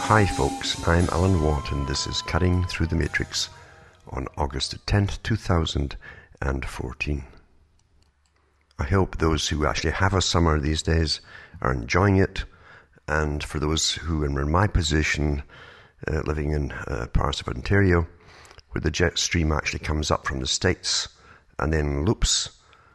Hi folks, I'm Alan Watt and this is Cutting Through the Matrix on August 10th, 2014. I hope those who actually have a summer these days are enjoying it, and for those who are in my position, living in parts of Ontario, where the jet stream actually comes up from the States and then loops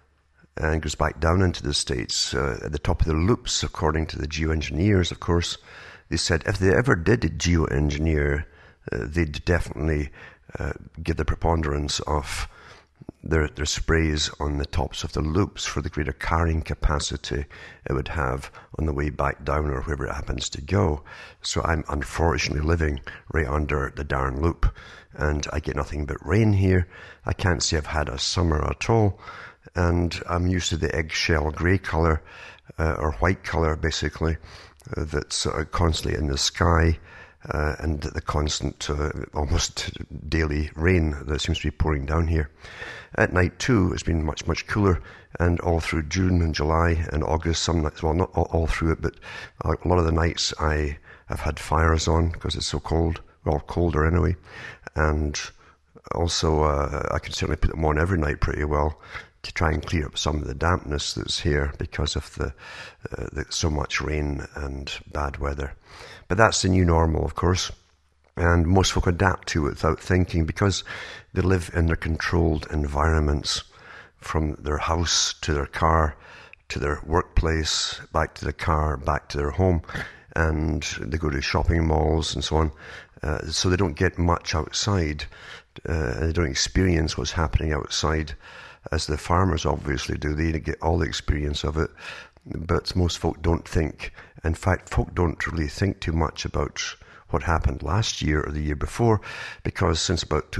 and goes back down into the States. At the top of the loops, according to the geoengineers, of course, they said if they ever did geoengineer, they'd definitely give the preponderance of their sprays on the tops of the loops for the greater carrying capacity it would have on the way back down or wherever it happens to go. So I'm unfortunately living right under the darn loop, and I get nothing but rain here. I can't say I've had a summer at all, and I'm used to the eggshell grey colour, or white colour basically, that's constantly in the sky, and the constant, almost daily rain that seems to be pouring down here. At night too, it's been much, much cooler, and all through June and July and August, some nights, well, not all through it, but a lot of the nights I have had fires on because it's so cold, well, colder anyway, and also I can certainly put them on every night pretty well to try and clear up some of the dampness that's here because of the so much rain and bad weather. But that's the new normal, of course, and most folk adapt to it without thinking because they live in their controlled environments, from their house to their car to their workplace, back to the car, back to their home, and they go to shopping malls and so on, so they don't get much outside, and they don't experience what's happening outside as the farmers obviously do. They get all the experience of it, but most folk don't think. In fact, folk don't really think too much about what happened last year or the year before, because since about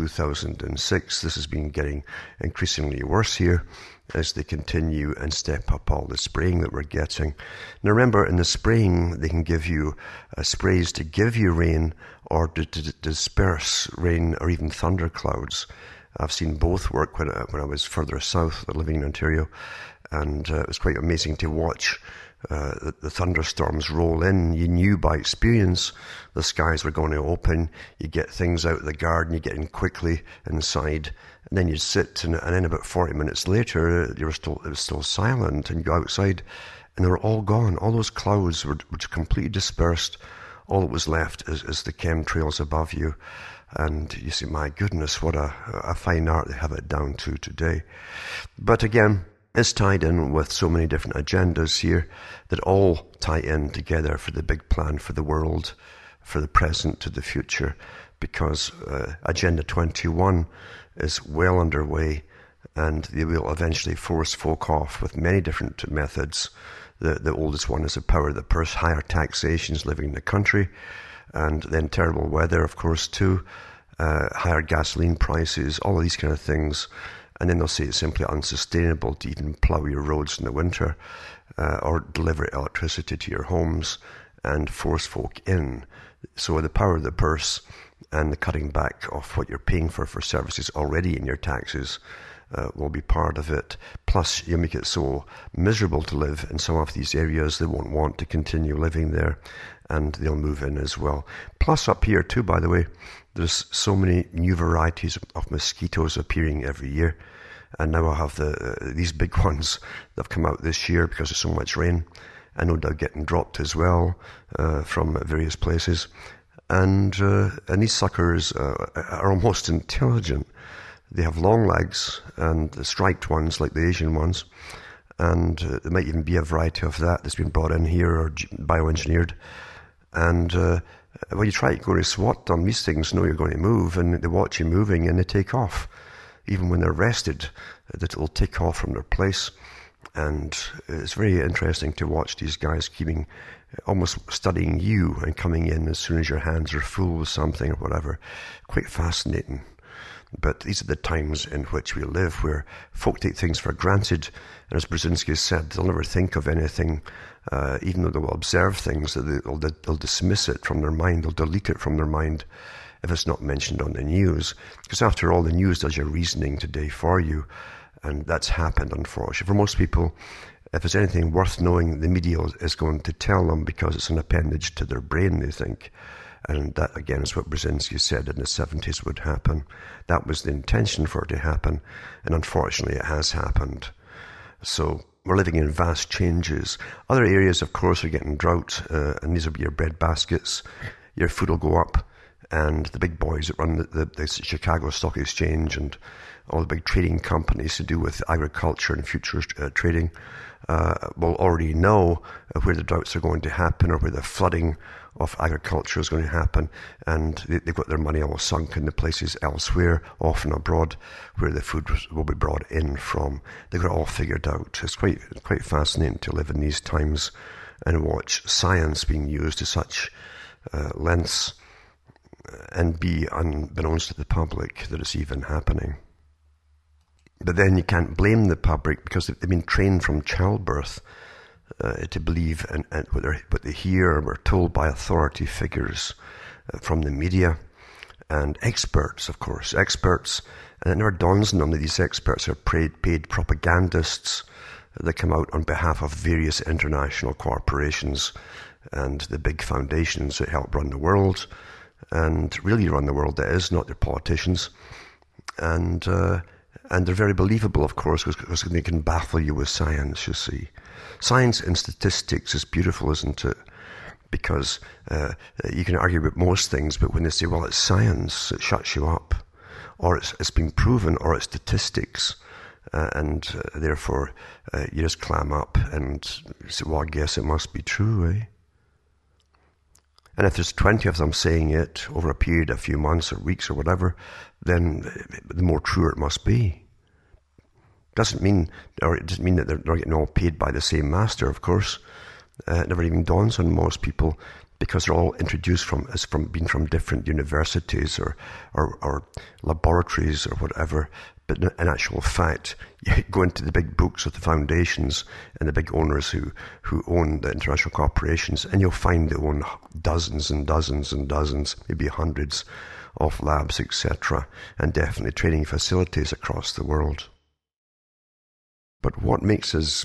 2006, this has been getting increasingly worse here as they continue and step up all the spraying that we're getting. Now remember, in the spraying, they can give you sprays to give you rain or to disperse rain or even thunderclouds. I've seen both work when I was further south, living in Ontario, and it was quite amazing to watch the thunderstorms roll in. You knew by experience the skies were going to open. You get things out of the garden, you get in quickly inside, and then you sit, and then about 40 minutes later, it was still silent, and you go outside, and they were all gone. All those clouds were completely dispersed. All that was left is the chemtrails above you. And you see, my goodness, what a fine art they have it down to today. But again, it's tied in with so many different agendas here that all tie in together for the big plan for the world, for the present to the future, because Agenda 21 is well underway, and they will eventually force folk off with many different methods. The oldest one is the power of the purse, higher taxations living in the country, and then terrible weather, of course, too, higher gasoline prices, all of these kind of things. And then they'll say it's simply unsustainable to even plough your roads in the winter, or deliver electricity to your homes and force folk in. So the power of the purse and the cutting back of what you're paying for services already in your taxes will be part of it. Plus, you make it so miserable to live in some of these areas, they won't want to continue living there, and they'll move in as well. Plus, up here too, by the way, there's so many new varieties of mosquitoes appearing every year, and now I have these big ones that have come out this year because of so much rain, and no doubt getting dropped as well from various places. And these suckers are almost intelligent. They have long legs, and the striped ones like the Asian ones, and there might even be a variety of that's been brought in here or bioengineered. And when you try to go to swat them, these things know you're going to move, and they watch you moving, and they take off. Even when they're rested, it'll take off from their place. And it's very interesting to watch these guys keeping, almost studying you and coming in as soon as your hands are full with something or whatever. Quite fascinating. But these are the times in which we live, where folk take things for granted. And as Brzezinski said, they'll never think of anything, even though they will observe things, they'll dismiss it from their mind, they'll delete it from their mind if it's not mentioned on the news. Because after all, the news does your reasoning today for you. And that's happened, unfortunately. For most people, if there's anything worth knowing, the media is going to tell them because it's an appendage to their brain, they think. And that, again, is what Brzezinski said in the 70s would happen. That was the intention for it to happen, and unfortunately it has happened. So we're living in vast changes. Other areas, of course, are getting drought, and these will be your bread baskets. Your food will go up, and the big boys that run the Chicago Stock Exchange and all the big trading companies to do with agriculture and futures trading will already know where the droughts are going to happen or where the flooding of agriculture is going to happen, and they've got their money all sunk in the places elsewhere, often abroad, where the food will be brought in from. They've got it all figured out. It's quite fascinating to live in these times and watch science being used to such lengths and be unbeknownst to the public that it's even happening. But then you can't blame the public because they've been trained from childbirth to believe in what they hear or are told by authority figures from the media and experts, of course. Experts, and it never dawns on them that these experts are paid propagandists that come out on behalf of various international corporations and the big foundations that help run the world, and really run the world, that is, not their politicians. And they're very believable, of course, because they can baffle you with science, you see. Science and statistics is beautiful, isn't it? Because you can argue about most things, but when they say, well, it's science, it shuts you up. Or it's been proven, or it's statistics. And therefore, you just clam up and say, well, I guess it must be true, eh? And if there's 20 of them saying it over a period of a few months or weeks or whatever, then the more true it must be. It doesn't mean that they're getting all paid by the same master, of course. It never even dawns on most people because they're all introduced from different universities or laboratories or whatever. But in actual fact, you go into the big books of the foundations and the big owners who own the international corporations, and you'll find they own dozens and dozens and dozens, maybe hundreds of labs, etc., and definitely training facilities across the world. But what makes us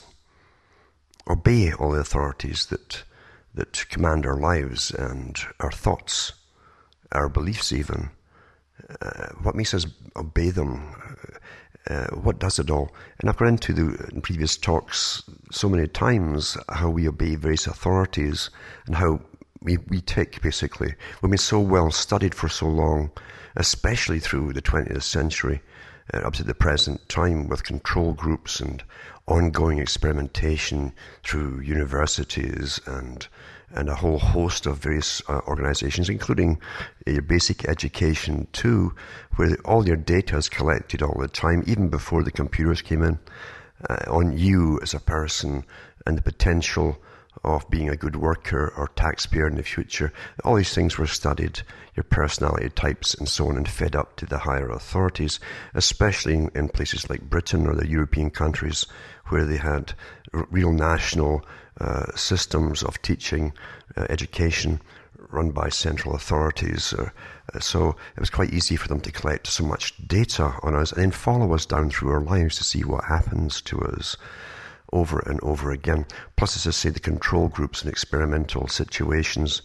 obey all the authorities that command our lives and our thoughts, our beliefs even? What makes us obey them? What does it all? And I've gone into in previous talks so many times how we obey various authorities and how we take, basically. We've been so well studied for so long, especially through the 20th century, up to the present time, with control groups and ongoing experimentation through universities and a whole host of various organizations, including your basic education too, where all your data is collected all the time, even before the computers came in, on you as a person and the potential of being a good worker or taxpayer in the future. All these things were studied, your personality types and so on, and fed up to the higher authorities, especially in places like Britain or the European countries where they had real national systems of teaching, education run by central authorities. So it was quite easy for them to collect so much data on us and then follow us down through our lives to see what happens to us over and over again. Plus, as I say, the control groups and experimental situational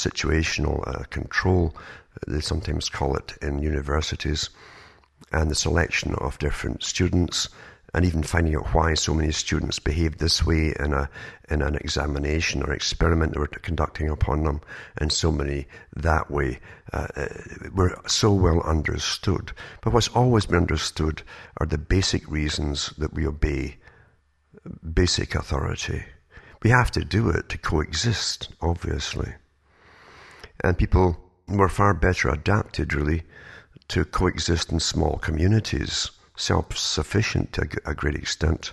control, they sometimes call it in universities, and the selection of different students, and even finding out why so many students behaved this way in an examination or experiment they were conducting upon them, and so many that way, were so well understood. But what's always been understood are the basic reasons that we obey basic authority. We have to do it to coexist, obviously. And people were far better adapted, really, to coexist in small communities, self-sufficient to a great extent,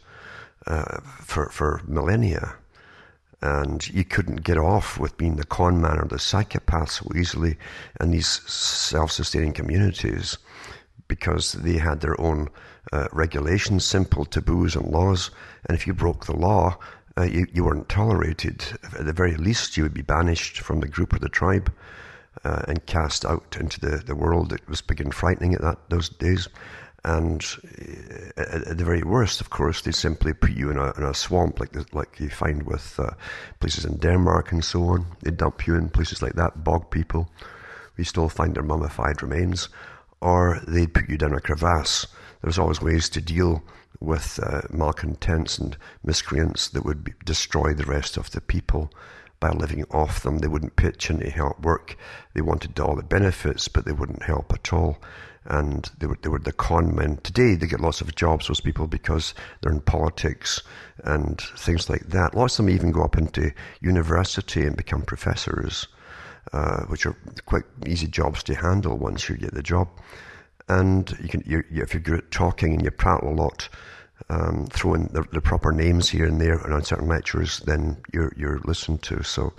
for millennia. And you couldn't get off with being the con man or the psychopath so easily in these self-sustaining communities, because they had their own regulations, simple taboos and laws, and if you broke the law, you weren't tolerated. At the very least, you would be banished from the group or the tribe and cast out into the world that was big and frightening at those days. And at the very worst, of course, they simply put you in a swamp like you find with places in Denmark and so on. They dump you in places like that, bog people. We still find their mummified remains. Or they'd put you down a crevasse. There's always ways to deal with malcontents and miscreants that would destroy the rest of the people by living off them. They wouldn't pitch in to help work. They wanted all the benefits, but they wouldn't help at all. And they were the con men. Today, they get lots of jobs, those people, because they're in politics and things like that. Lots of them even go up into university and become professors, which are quite easy jobs to handle once you get the job. And if you're good at talking and you prattle a lot, throw in the proper names here and there and on certain lectures, then you're listened to. So,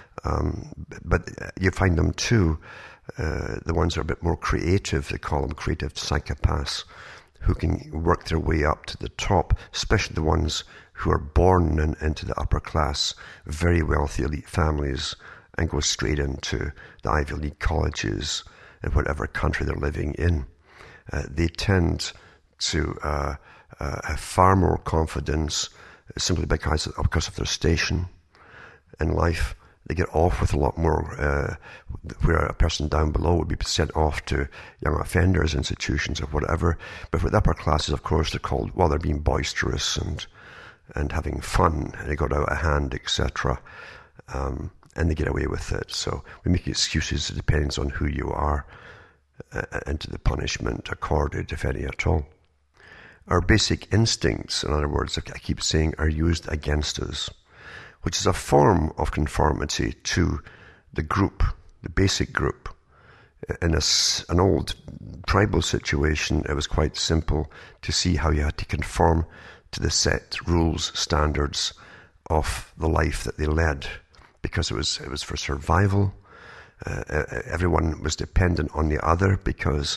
but you find them too. The ones that are a bit more creative, they call them creative psychopaths, who can work their way up to the top, especially the ones who are born into the upper class, very wealthy elite families, and go straight into the Ivy League colleges in whatever country they're living in. They tend to have far more confidence simply because of their station in life. They get off with a lot more, where a person down below would be sent off to young offenders institutions or whatever. But with upper classes, of course, they're being boisterous and having fun, and it got out of hand, etc. And they get away with it. So we make excuses. It depends on who you are and to the punishment accorded, if any at all. Our basic instincts, in other words, I keep saying, are used against us, which is a form of conformity to the group, the basic group. In an old tribal situation, it was quite simple to see how you had to conform to the set rules, standards of the life that they led, because it was for survival. Everyone was dependent on the other because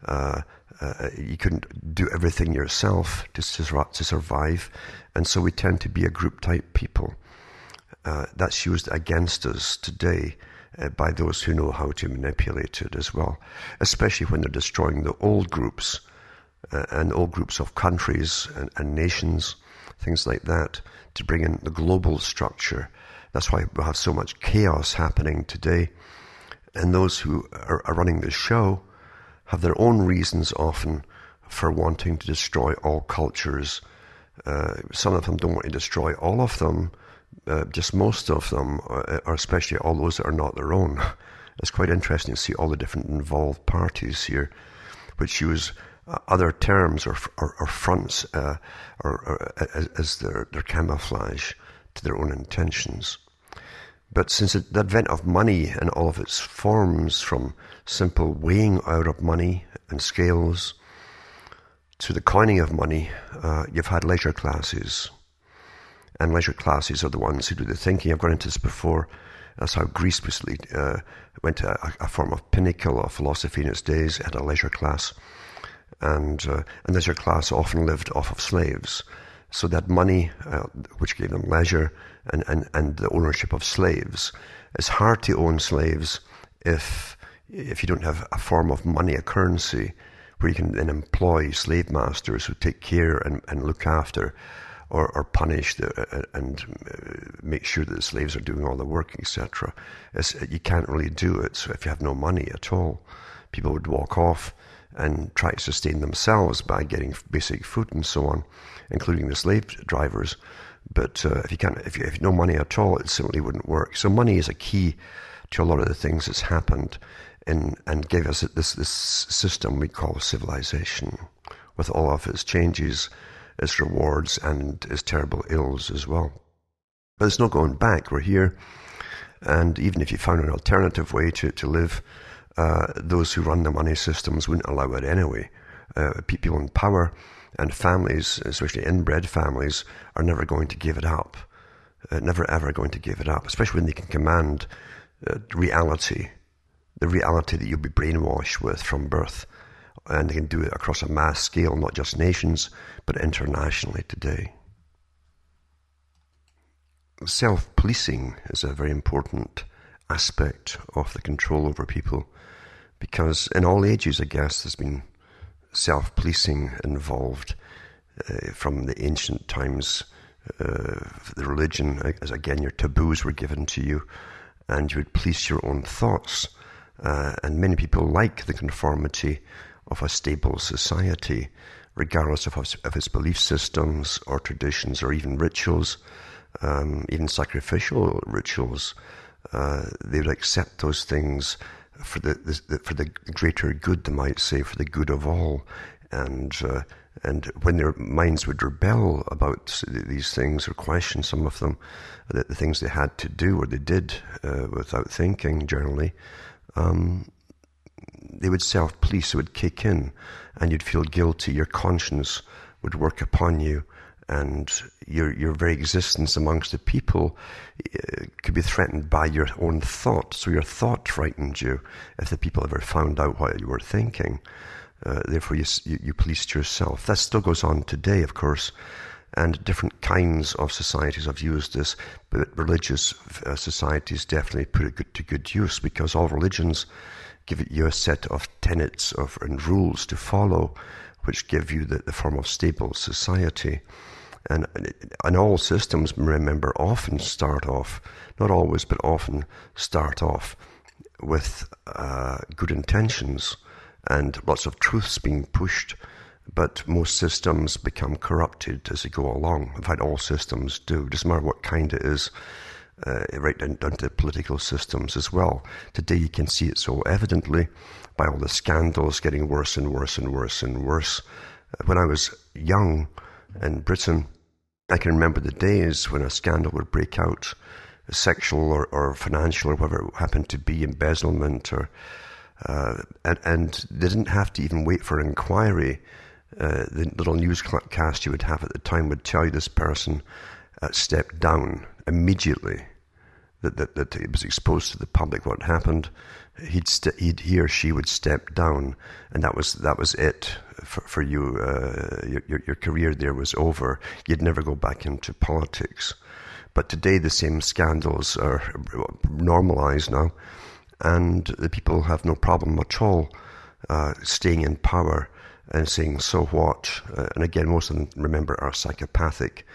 you couldn't do everything yourself to survive, and so we tend to be a group-type people. That's used against us today by those who know how to manipulate it as well, especially when they're destroying the old groups and old groups of countries and nations, things like that, to bring in the global structure. That's why we have so much chaos happening today. And those who are running the show have their own reasons often for wanting to destroy all cultures. Some of them don't want to destroy all of them, just most of them, or especially all those that are not their own. It's quite interesting to see all the different involved parties here, which use other terms or fronts as their camouflage to their own intentions. But since the advent of money in all of its forms, from simple weighing out of money and scales to the coining of money, you've had leisure classes. And leisure classes are the ones who do the thinking. I've gone into this before. That's how Greece recently went to a form of pinnacle of philosophy in its days. It had a leisure class. And leisure class often lived off of slaves. So that money, which gave them leisure, and the ownership of slaves. It's hard to own slaves if you don't have a form of money, a currency, where you can then employ slave masters who take care and look after or punish and make sure that the slaves are doing all the work, etc. You can't really do it. So if you have no money at all, people would walk off and try to sustain themselves by getting basic food and so on, including the slave drivers. But if you have no money at all, it simply wouldn't work. So money is a key to a lot of the things that's happened and gave us this system we call civilization, with all of its changes, its rewards, and its terrible ills as well. But there's no going back. We're here, and even if you found an alternative way to live, those who run the money systems wouldn't allow it anyway. People in power and families, especially inbred families, are never going to give it up. Never ever going to give it up, especially when they can command reality, the reality that you'll be brainwashed with from birth. And they can do it across a mass scale, not just nations, but internationally today. Self-policing is a very important aspect of the control over people, because in all ages, I guess, there's been self-policing involved from the ancient times. The religion, as again, your taboos were given to you, and you would police your own thoughts. And many people like the conformity of a stable society, regardless of its belief systems or traditions or even rituals, even sacrificial rituals. They would accept those things for the greater good, they might say, for the good of all. And when their minds would rebel about these things or question some of them, the things they had to do or they did without thinking generally, they would self-police, it would kick in, and you'd feel guilty. Your conscience would work upon you, and your very existence amongst the people could be threatened by your own thought. So your thought frightened you if the people ever found out what you were thinking. Therefore, you policed yourself. That still goes on today, of course, and different kinds of societies have used this, but religious societies definitely put it to good use, because all religions give you a set of tenets and rules to follow, which give you the form of stable society. And all systems, remember, often start off, not always, but often start off with good intentions and lots of truths being pushed, but most systems become corrupted as they go along. In fact, all systems do. It doesn't matter what kind it is, right down to the political systems as well. Today you can see it so evidently by all the scandals getting worse and worse and worse and worse. When I was young in Britain, I can remember the days when a scandal would break out, sexual or financial or whatever it happened to be, embezzlement, or and they didn't have to even wait for an inquiry. The little newscast you would have at the time would tell you this person stepped down immediately, that it was exposed to the public what happened. He or she would step down, and that was it for you. Your career there was over. You'd never go back into politics. But today the same scandals are normalized now, and the people have no problem at all staying in power and saying, so what? And again, most of them, remember, are psychopathic.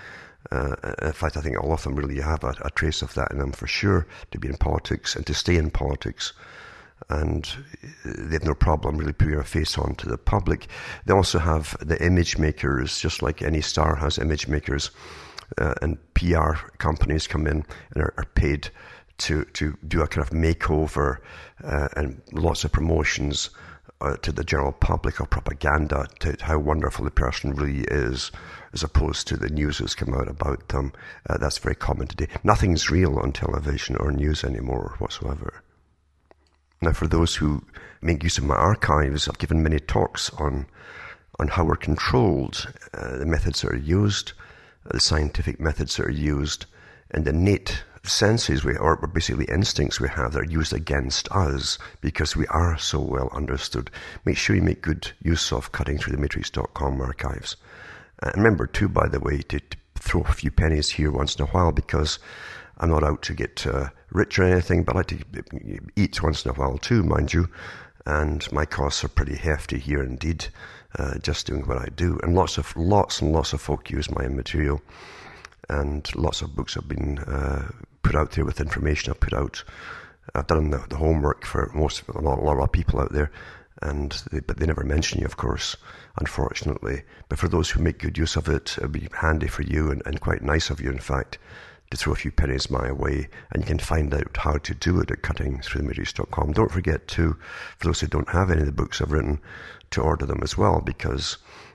In fact, I think all of them really have a trace of that in them for sure, to be in politics and to stay in politics. And they have no problem really putting their face on to the public. They also have the image makers, just like any star has image makers, and PR companies come in and are paid to do a kind of makeover and lots of promotions to the general public, or propaganda to how wonderful the person really is, as opposed to the news that's come out about them. That's very common today. Nothing's real on television or news anymore whatsoever. Now, for those who make use of my archives, I've given many talks on how we're controlled, the methods that are used, the scientific methods that are used, and the innate senses or basically instincts we have that are used against us because we are so well understood. Make sure you make good use of cuttingthroughthematrix.com archives. And remember too, by the way, to throw a few pennies here once in a while, because I'm not out to get rich or anything, but I like to eat once in a while too, mind you. And my costs are pretty hefty here indeed, just doing what I do. And lots and lots of folk use my material. And lots of books have been put out there with information I've put out. I've done the homework for a lot of people out there, but they never mention you, of course, unfortunately. But for those who make good use of it, it'll be handy for you and quite nice of you, in fact, to throw a few pennies my way. And you can find out how to do it at cuttingthroughthematrix.com. Don't forget to, for those who don't have any of the books I've written, to order them as well, because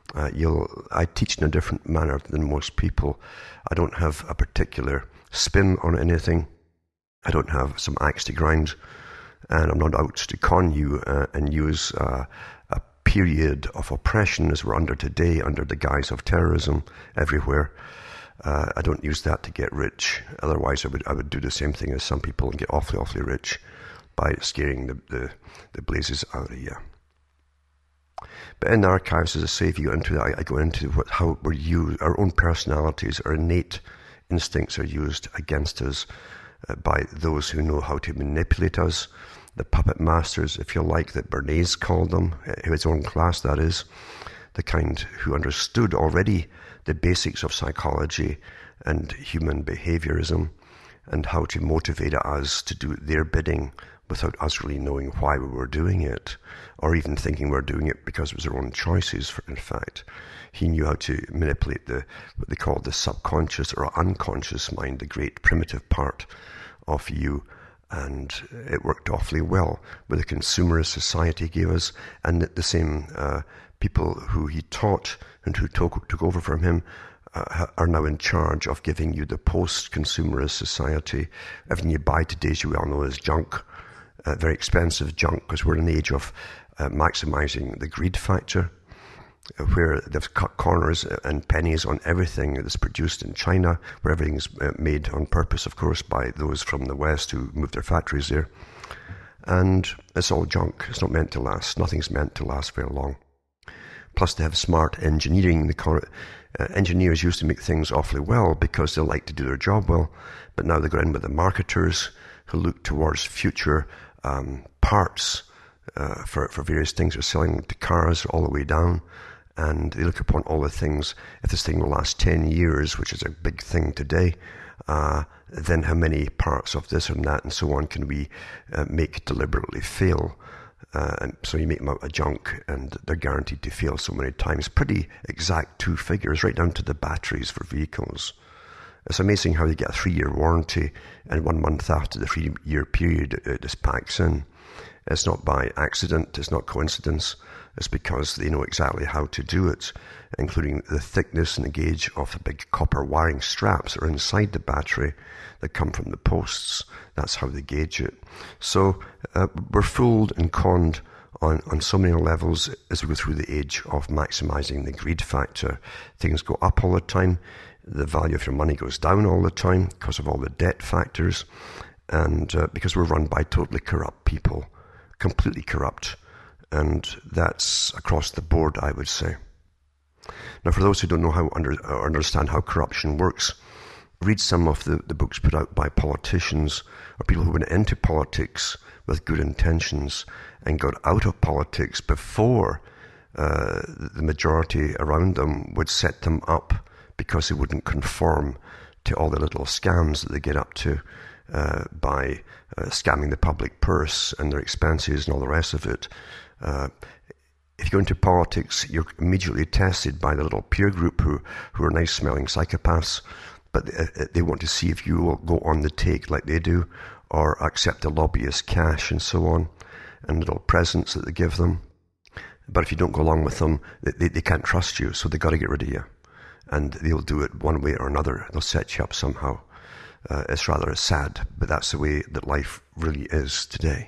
I teach in a different manner than most people. I don't have a particular spin on anything. I don't have some axe to grind, and I'm not out to con you and use a period of oppression as we're under today, under the guise of terrorism everywhere. I don't use that to get rich. Otherwise, I would do the same thing as some people and get awfully rich by scaring the blazes out of you. But in the archives, as I say, if you go into that, I go into how we're used, our own personalities, our innate instincts are used against us by those who know how to manipulate us, the puppet masters, if you like, that Bernays called them, his own class that is, the kind who understood already the basics of psychology and human behaviorism and how to motivate us to do their bidding without us really knowing why we were doing it, or even thinking we were doing it because it was our own choices. In fact, he knew how to manipulate what they called the subconscious or unconscious mind, the great primitive part of you, and it worked awfully well with the consumerist society he gave us, and the same people who he taught and who took over from him are now in charge of giving you the post-consumerist society. Everything you buy today, as you well know, is junk, very expensive junk, because we're in an age of maximizing the greed factor, where they've cut corners and pennies on everything that's produced in China, where everything's made on purpose, of course, by those from the West who moved their factories there. And it's all junk. It's not meant to last. Nothing's meant to last very long. Plus, they have smart engineering. Engineers used to make things awfully well because they like to do their job well, but now they go in with the marketers who look towards future parts for various things. They're selling to cars all the way down, and they look upon all the things. If this thing will last 10 years, which is a big thing today, then how many parts of this and that and so on can we make deliberately fail? And so you make them out of junk, and they're guaranteed to fail so many times. Pretty exact two figures, right down to the batteries for vehicles. It's amazing how they get a 3-year warranty, and 1 month after the 3-year period, it just packs in. It's not by accident, it's not coincidence. It's because they know exactly how to do it, including the thickness and the gauge of the big copper wiring straps that are inside the battery that come from the posts. That's how they gauge it. So we're fooled and conned on so many levels as we go through the age of maximizing the greed factor. Things go up all the time. The value of your money goes down all the time because of all the debt factors, and because we're run by totally corrupt people, completely corrupt. And that's across the board, I would say. Now, for those who don't know how or understand how corruption works, read some of the books put out by politicians or people who went into politics with good intentions and got out of politics before the majority around them would set them up because they wouldn't conform to all the little scams that they get up to by scamming the public purse and their expenses and all the rest of it. If you go into politics, you're immediately tested by the little peer group who are nice-smelling psychopaths, but they want to see if you will go on the take like they do, or accept the lobbyist cash and so on, and little presents that they give them. But if you don't go along with them, they can't trust you, so they've got to get rid of you. And they'll do it one way or another. They'll set you up somehow. It's rather sad, but that's the way that life really is today.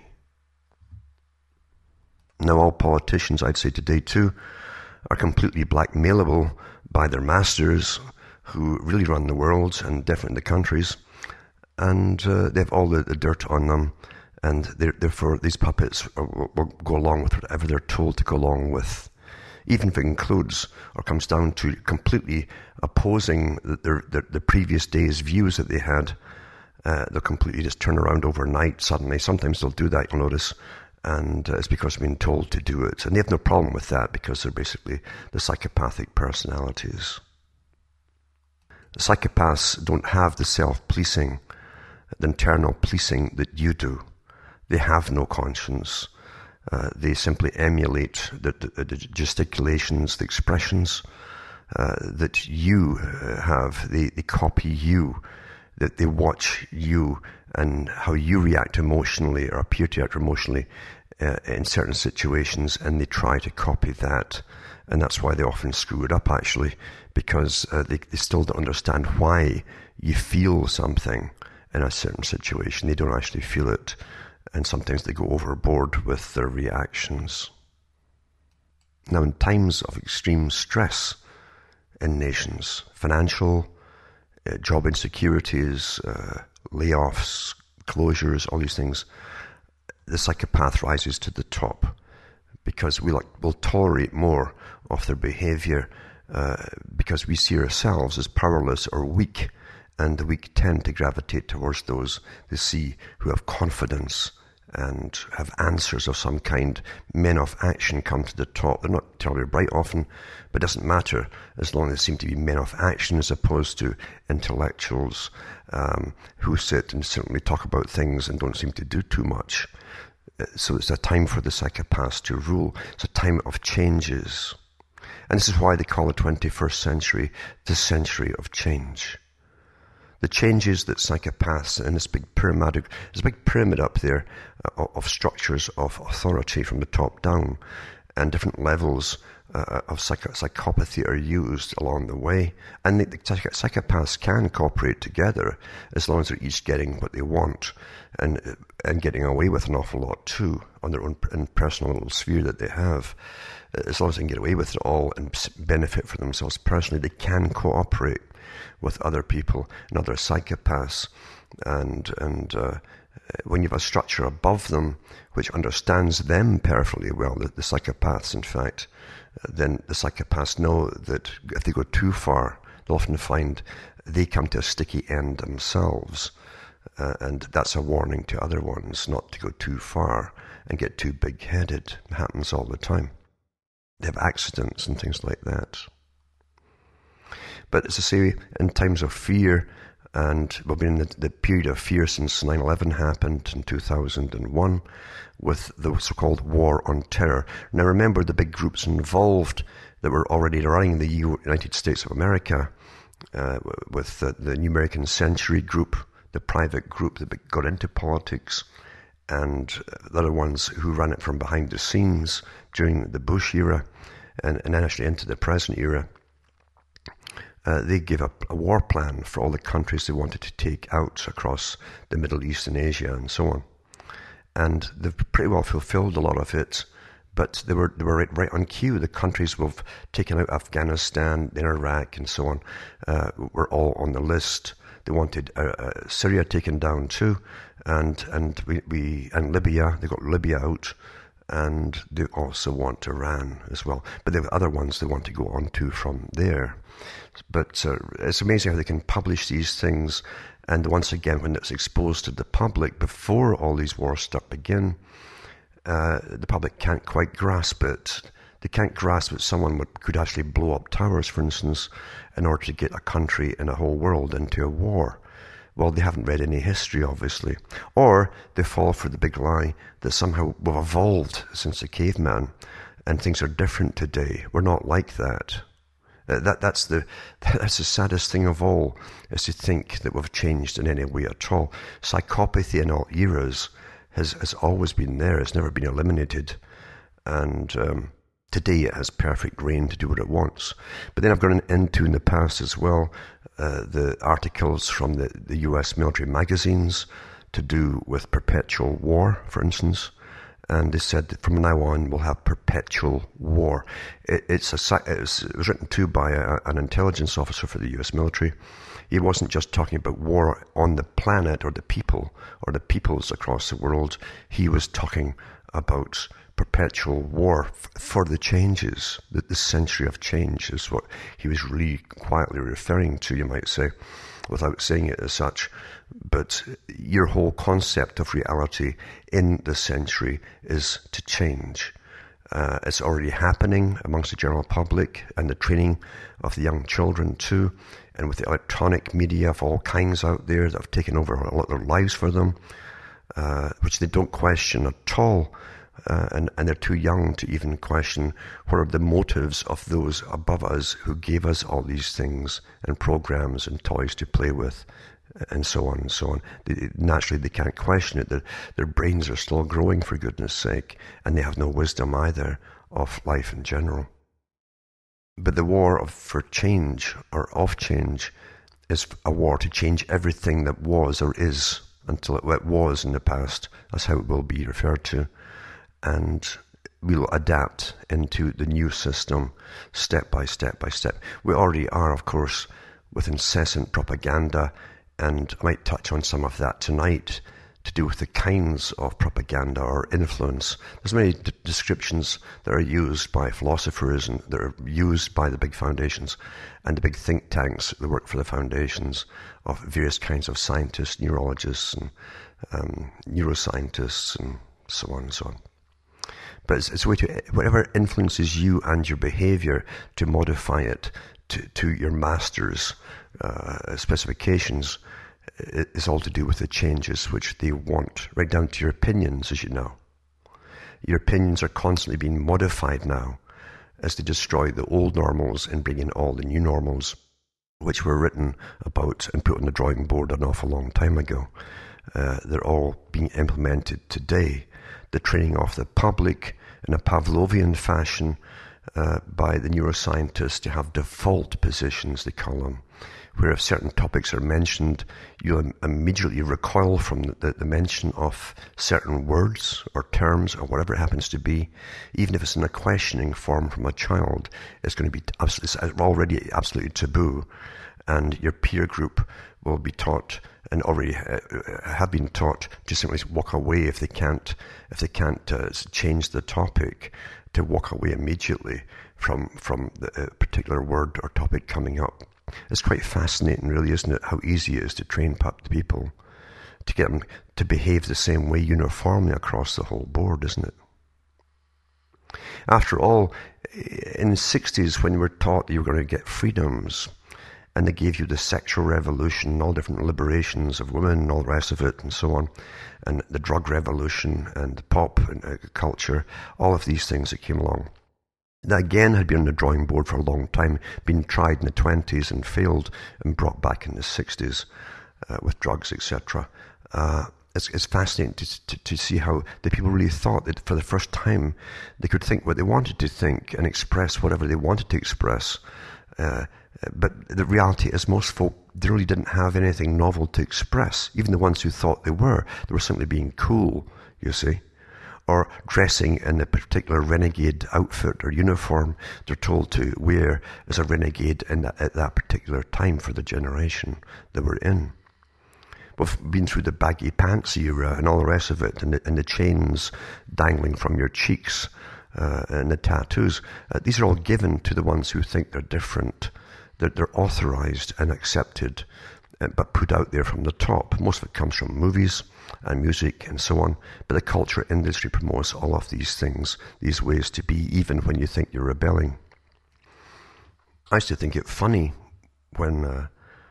Now, all politicians, I'd say today too, are completely blackmailable by their masters who really run the world and definitely the countries. And they have all the dirt on them. And therefore, these puppets will go along with whatever they're told to go along with. Even if it includes or comes down to completely opposing the previous day's views that they had, they'll completely just turn around overnight suddenly. Sometimes they'll do that, you'll notice. And it's because they've been told to do it. And they have no problem with that because they're basically the psychopathic personalities. The psychopaths don't have the self-policing, the internal policing that you do. They have no conscience. They simply emulate the gesticulations, the expressions that you have. They copy you, that they watch you and how you react emotionally or appear to react emotionally in certain situations, and they try to copy that. And that's why they often screw it up, actually, because they still don't understand why you feel something in a certain situation. They don't actually feel it, and sometimes they go overboard with their reactions. Now, in times of extreme stress in nations, financial, job insecurities, layoffs, closures, all these things, the psychopath rises to the top because we'll tolerate more of their behavior because we see ourselves as powerless or weak, and the weak tend to gravitate towards those they see who have confidence and have answers of some kind. Men of action come to the top. They're not terribly bright often, but it doesn't matter as long as they seem to be men of action as opposed to intellectuals who sit and certainly talk about things and don't seem to do too much. So it's a time for the psychopaths to rule. It's a time of changes. And this is why they call the 21st century the century of change. The changes that psychopaths in this big pyramid, there's a big pyramid up there of structures of authority from the top down, and different levels of psychopathy are used along the way. And the psychopaths can cooperate together as long as they're each getting what they want and getting away with an awful lot too on their own personal little sphere that they have. As long as they can get away with it all and benefit for themselves personally, they can cooperate with other people and other psychopaths. And when you have a structure above them which understands them perfectly well, the psychopaths in fact, then the psychopaths know that if they go too far, they'll often find they come to a sticky end themselves. And that's a warning to other ones not to go too far and get too big-headed. It happens all the time. They have accidents and things like that. But as I say, in times of fear, and we've been in the period of fear since 9/11 happened in 2001 with the so-called War on Terror. Now remember the big groups involved that were already running the United States of America with the New American Century group, the private group that got into politics, and the other ones who ran it from behind the scenes during the Bush era and then actually into the present era. They gave up a war plan for all the countries they wanted to take out across the Middle East and Asia and so on. And they've pretty well fulfilled a lot of it, but they were right on cue. The countries we've taken out, Afghanistan, Iraq and so on, were all on the list. They wanted Syria taken down too, and Libya. They got Libya out, and they also want Iran as well. But there are other ones they want to go on to from there. But it's amazing how they can publish these things, and once again, when it's exposed to the public before all these wars begin, the public can't quite grasp it. They can't grasp that someone could actually blow up towers, for instance, in order to get a country and a whole world into a war. Well, they haven't read any history, obviously. Or they fall for the big lie that somehow we've evolved since the caveman and things are different today. We're not like that. That's the saddest thing of all, is to think that we've changed in any way at all. Psychopathy in all eras has always been there. It's never been eliminated. And today it has perfect reign to do what it wants. But then I've gone into in the past as well the articles from the US military magazines to do with perpetual war, for instance. And they said that from now on we'll have perpetual war. It was written to by an intelligence officer for the US military. He wasn't just talking about war on the planet or the people or the peoples across the world. He was talking about perpetual war for the changes. The century of change is what he was really quietly referring to, you might say, without saying it as such. But your whole concept of reality in the century is to change. It's already happening amongst the general public and the training of the young children too, and with the electronic media of all kinds out there that have taken over a lot of their lives for them, which they don't question at all. And they're too young to even question what are the motives of those above us who gave us all these things and programs and toys to play with, and so on and so on. Naturally, they can't question it. Their brains are still growing, for goodness sake, and they have no wisdom either of life in general. But the war for change, or of change, is a war to change everything that was or is until it was in the past. That's how it will be referred to. And we'll adapt into the new system step by step by step. We already are, of course, with incessant propaganda, and I might touch on some of that tonight to do with the kinds of propaganda or influence. There's many descriptions that are used by philosophers and that are used by the big foundations and the big think tanks that work for the foundations of various kinds of scientists, neurologists and neuroscientists and so on and so on. But it's a way to, whatever influences you and your behavior, to modify it to your master's specifications. Is all to do with the changes which they want, right down to your opinions, as you know. Your opinions are constantly being modified now as they destroy the old normals and bring in all the new normals, which were written about and put on the drawing board an awful long time ago. They're all being implemented today. The training of the public in a Pavlovian fashion by the neuroscientists to have default positions, they call them, where if certain topics are mentioned, you immediately recoil from the mention of certain words or terms or whatever it happens to be. Even if it's in a questioning form from a child, it's going to be already absolutely taboo. And your peer group will be taught, and already have been taught, to simply walk away if they can't change the topic, to walk away immediately from the particular word or topic coming up. It's quite fascinating, really, isn't it, how easy it is to train people, to get them to behave the same way uniformly across the whole board, isn't it? After all, in the 60s, when you were taught that you were going to get freedoms, and they gave you the sexual revolution, and all different liberations of women and all the rest of it, and so on, and the drug revolution and the pop and culture, all of these things that came along. That again had been on the drawing board for a long time, been tried in the 20s and failed and brought back in the 60s with drugs, etc. It's fascinating to see how the people really thought that for the first time they could think what they wanted to think and express whatever they wanted to express. But the reality is most folk, they really didn't have anything novel to express. Even the ones who thought they were simply being cool, you see. Or dressing in a particular renegade outfit or uniform they're told to wear as a renegade at that particular time for the generation that we're in. We've been through the baggy pants era and all the rest of it, and the chains dangling from your cheeks and the tattoos. These are all given to the ones who think they're different. They're authorized and accepted, but put out there from the top. Most of it comes from movies and music and so on, but the culture industry promotes all of these things, these ways to be, even when you think you're rebelling. I used to think it funny when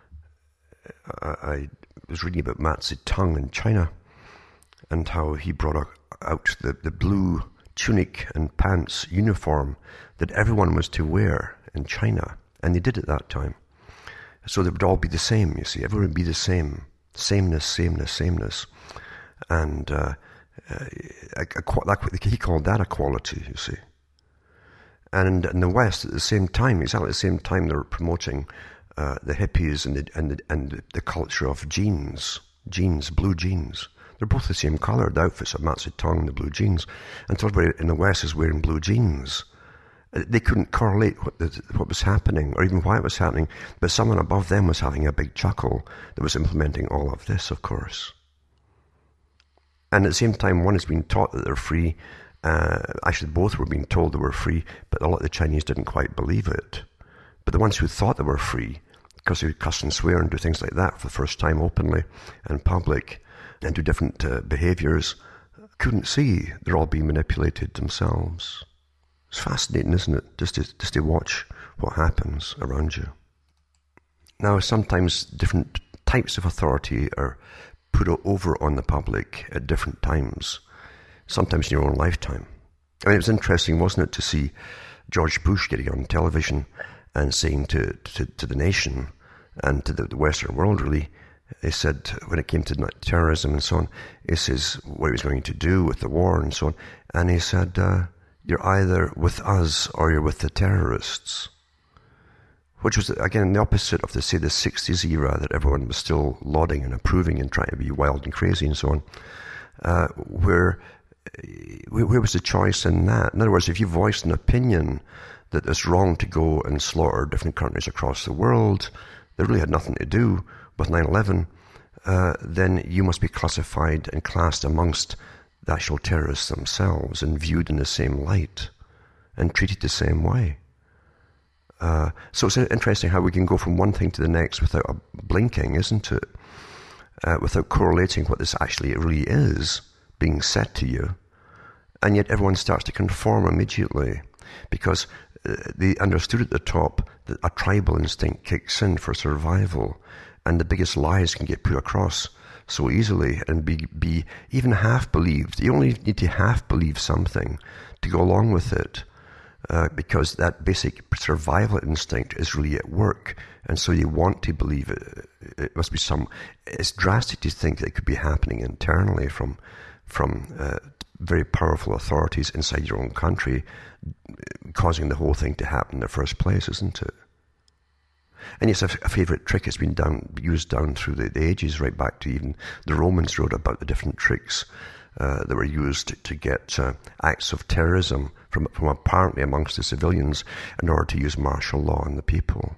I was reading about Mao Zedong in China and how he brought out the blue tunic and pants uniform that everyone was to wear in China, and they did at that time. So they would all be the same, you see. Everyone would be the same. Sameness. And he called that equality, you see. And in the West, at the same time, exactly at the same time, they were promoting the hippies and the culture of jeans, blue jeans. They're both the same colour, the outfits of Mao Zedong and the blue jeans. And so everybody in the West is wearing blue jeans. They couldn't correlate what was happening or even why it was happening, but someone above them was having a big chuckle that was implementing all of this, of course. And at the same time, one is being taught that they're free. Actually, both were being told they were free, but a lot of the Chinese didn't quite believe it. But the ones who thought they were free, because they would cuss and swear and do things like that for the first time openly and public, and do different behaviours, couldn't see they're all being manipulated themselves. It's fascinating, isn't it, just to watch what happens around you. Now, sometimes different types of authority are put over on the public at different times, sometimes in your own lifetime. I mean, it was interesting, wasn't it, to see George Bush getting on television and saying to the nation and to the Western world, really, he said, when it came to terrorism and so on, he says what he was going to do with the war and so on, and he said, you're either with us or you're with the terrorists. Which was, again, the opposite of, the 60s era that everyone was still lauding and approving and trying to be wild and crazy and so on. Where was the choice in that? In other words, if you voiced an opinion that it's wrong to go and slaughter different countries across the world, that really had nothing to do with 9/11, then you must be classified and classed amongst the actual terrorists themselves and viewed in the same light and treated the same way. So it's interesting how we can go from one thing to the next without blinking, isn't it? Without correlating what this actually really is being said to you. And yet everyone starts to conform immediately because they understood at the top that a tribal instinct kicks in for survival, and the biggest lies can get put across so easily and be even half believed. You only need to half believe something to go along with it, because that basic survival instinct is really at work, and so you want to believe it. It must be it's drastic to think that it could be happening internally from very powerful authorities inside your own country, causing the whole thing to happen in the first place, isn't it? And it's a favourite trick. It's been used down through the ages, right back to even the Romans wrote about the different tricks that were used to get acts of terrorism from apparently amongst the civilians in order to use martial law on the people.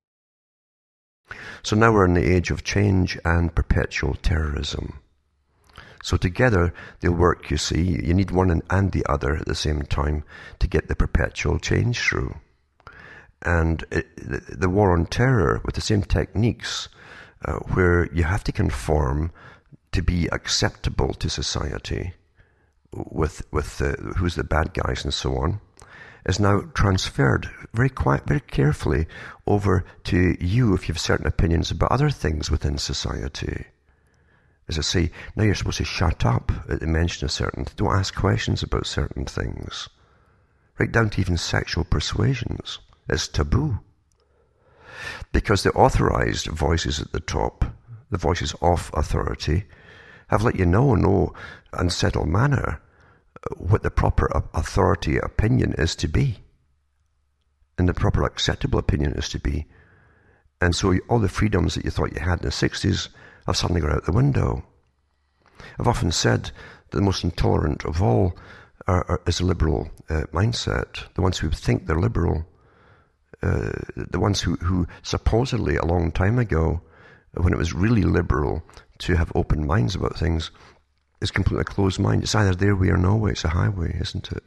So now we're in the age of change and perpetual terrorism. So together they'll work, you see. You need one and the other at the same time to get the perpetual change through. And the war on terror with the same techniques, where you have to conform to be acceptable to society with who's the bad guys and so on, is now transferred very carefully over to you if you have certain opinions about other things within society. As I say, now you're supposed to shut up at the mention of certain, don't ask questions about certain things. Right down to even sexual persuasions. It's taboo. Because the authorized voices at the top, the voices of authority, have let you know in no unsettled manner what the proper authority opinion is to be. And the proper acceptable opinion is to be. And so all the freedoms that you thought you had in the 60s have suddenly gone out the window. I've often said that the most intolerant of all is a liberal mindset. The ones who think they're liberal, the ones who supposedly a long time ago, when it was really liberal to have open minds about things, is completely closed mind. It's either their way or no way. It's a highway, isn't it?